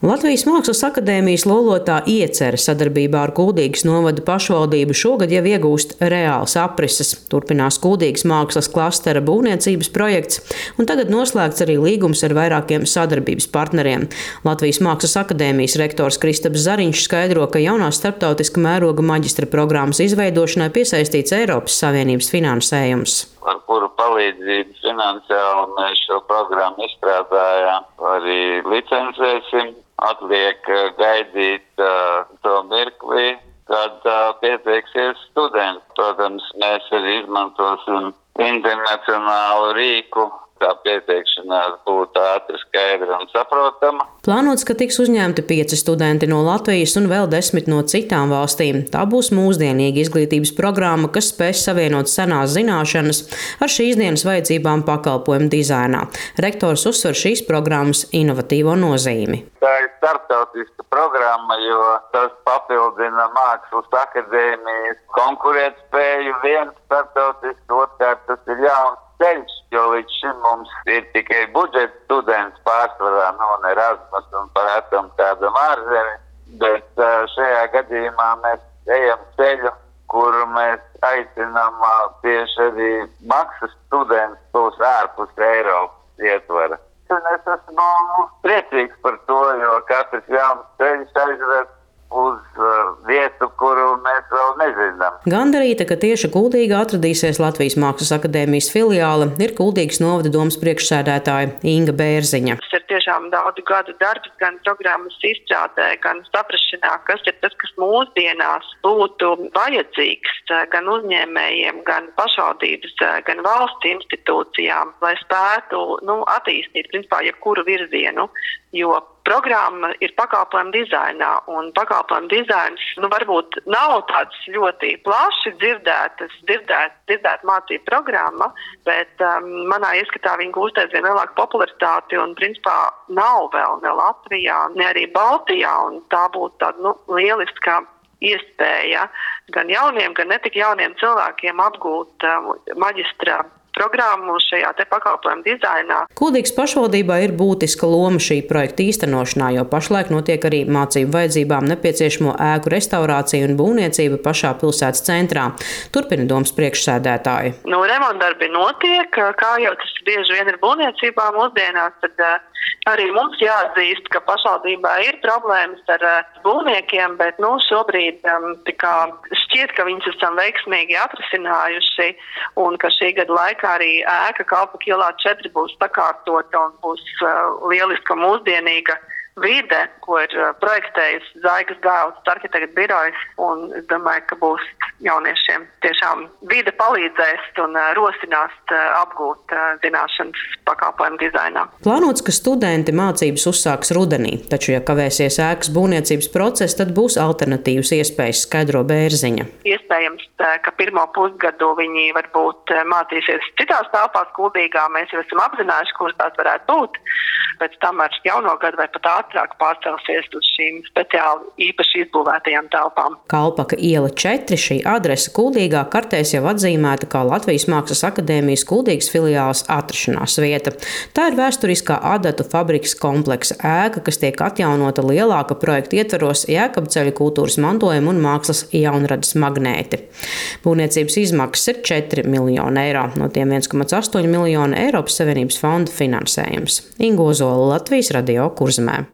Latvijas Mākslas akadēmijas lolotā Iecere sadarbībā ar Kuldīgas novada pašvaldību šogad jau iegūst reāls aprises. Turpinās Kuldīgas mākslas klastera būvniecības projekts, un tagad noslēgts arī līgums ar vairākiem sadarbības partneriem. Latvijas Mākslas akadēmijas rektors Kristaps Zariņš skaidro, ka jaunās starptautiska mēroga maģistra programmas izveidošanai piesaistīts Eiropas Savienības finansējums. Ar kuru palīdzību finansiāli mēs šo programmu izstrādājām, arī licencēsim. Atliek gaidīt to mirklī, kad pieteiksies studenti. Protams, mēs arī izmantosim internacionālu rīku, kā pieteikšanās būtu ātri, skaidra un saprotama. Plānots, ka tiks uzņemti 5 studenti no Latvijas un vēl 10 no citām valstīm. Tā būs mūsdienīga izglītības programma, kas spēs savienot senās zināšanas ar šīs dienas vajadzībām pakalpojumu dizainā. Rektors uzsver šīs programmas inovatīvo nozīmi. Tā ir starptautiska programma, jo tas papildina Mākslas akadēmijas konkurētspēju viens starptautiski, otrkārt tas ir jauns ceļš, jo līdz šim mums ir tikai budžeta students pārsvarā no Erasmus un parātam kādam ārzemi, bet šajā gadījumā mēs ejam ceļu, kuru mēs aicinām tieši arī maksas students būs ārpus Eiropas ietvara. Un es esmu priecīgs par to, jo katrs jauns ceļš aizved uz vietu, kuru mēs vēl nezinām. Gandarīta, ka tieši Kuldīgā atradīsies Latvijas Mākslas akadēmijas filiāle, ir Kuldīgas novada domes priekšsēdētāja Inga Bērziņa. Tas ir tiešām daudzu gadu darbs, gan programmas izstrādē, gan saprašanā, kas ir tas, kas mūsdienās būtu vajadzīgs gan uzņēmējiem, gan pašvaldības, gan valsts institūcijām, lai spētu attīstīt principā jebkuru virzienu, jo programma ir pakalpojumu dizainā, un pakalpojumu dizains varbūt nav tāds ļoti plaši dzirdēt mācību programma, bet manā ieskatā viņa gūst aizvien lielāku popularitāti un principā nav vēl ne Latvijā, ne arī Baltijā, un tā būtu tāda lieliska iespēja gan jauniem, gan netik jauniem cilvēkiem apgūt maģistra programmu šajā te pakalpojumu dizainā. Kuldīgas pašvaldībā ir būtiska loma šī projekta īstenošanā, jo pašlaik notiek arī mācību vajadzībām nepieciešamo ēku restaurācija un būvniecība pašā pilsētas centrā. Turpina domes priekšsēdētāji. Remontdarbi notiek, kā jau tas bieži vien ir būvniecībā mūsdienās, tad arī mums jāatzīst, ka pašvaldībā ir problēmas ar būvniekiem, bet šobrīd šķiet, ka viņas esam veiksmīgi atrisinājuši un ka šī gada laikā arī ēka Kalpaka ielā 4 būs sakārtota un būs lieliska mūsdienīga vide, ko ir projektējis Zaigas Gāvas arhitekta birojas, un es domāju, ka būs jauniešiem tiešām vide palīdzēs un rosinās apgūt zināšanas pakalpojumu dizainā. Plānots, ka studenti mācības uzsāks rudenī, taču, ja kavēsies ēkas būvniecības process, tad būs alternatīvas iespējas, skaidro Bērziņa. Iespējams, ka pirmo pusgadu viņi varbūt mācīsies citās telpās Kuldīgā, mēs jau esam apzinājuši, kuras tās varētu būt. Pēc tam ar jauno gadu vai pat ātrāk pārcelsies uz šīm speciāli īpaši izbūvētajām telpām. Kalpaka iela 4, šī adrese Kuldīgā kartēs jau atzīmēta kā Latvijas Mākslas akadēmijas Kuldīgas filiāles atrašanās vieta. Tā ir vēsturiskā adatu fabrikas kompleksa ēka, kas tiek atjaunota lielāka projekta ietvaros Jēkabceļa kultūras mantojuma un mākslas jaunradas magnēti. Būvniecības izmaksas ir 4 miljoni eiro, no tiem 1,8 miljoni Eiropas Savienības fonda finansējums. Inga Ozola, Latvijas radio Kurzemē.